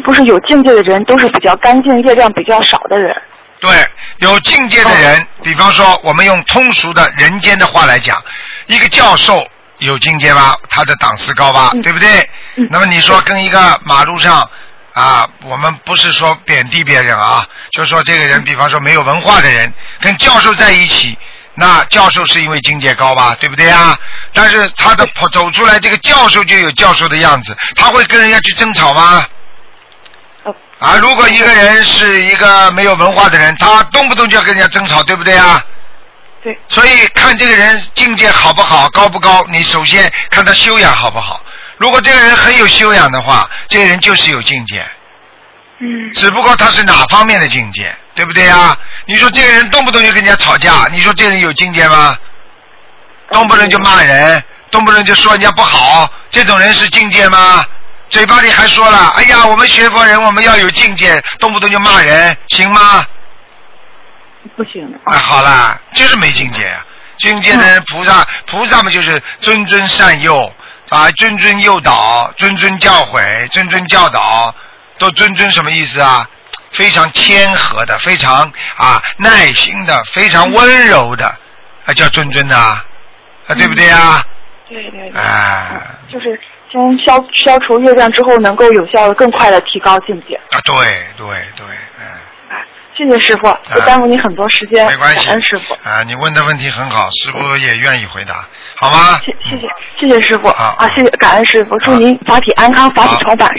不是有境界的人都是比较干净、业量比较少的人？ 对，有境界的人，比方说我们用通俗的人间的话来讲，一个教授有境界吧，他的档次高吧，对不对？那么你说跟一个马路上啊，我们不是说贬低别人啊，就说这个人，比方说没有文化的人，跟教授在一起，那教授是因为境界高吧，对不对啊？但是他的走出来，这个教授就有教授的样子，他会跟人家去争吵吗？啊，如果一个人是一个没有文化的人，他动不动就要跟人家争吵，对不对啊？ 对。 所以看这个人境界好不好，高不高，你首先看他修养好不好。如果这个人很有修养的话，这个人就是有境界。只不过他是哪方面的境界，对不对啊？你说这个人动不动就跟人家吵架，你说这个人有境界吗？动不动就骂人，动不动就说人家不好，这种人是境界吗？嘴巴里还说了，哎呀，我们学佛人我们要有境界，动不动就骂人，行吗？ 不行。 好了，就是没境界啊。境界的人，菩萨们就是谆谆善诱啊，谆谆诱导，谆谆教诲，谆谆教导。都谆谆什么意思啊？非常谦和的，非常耐心的，非常温柔的，叫谆谆的啊，对不对啊？ 对。 就是先消除业障之后，能够有效的、更快的提高境界。 对。 谢谢师傅，不耽误你很多时间。 没关系， 感恩师傅。 你问的问题很好，师傅也愿意回答，好吗？ 谢谢师傅。谢谢感恩师傅，祝您法体安康，法体重返。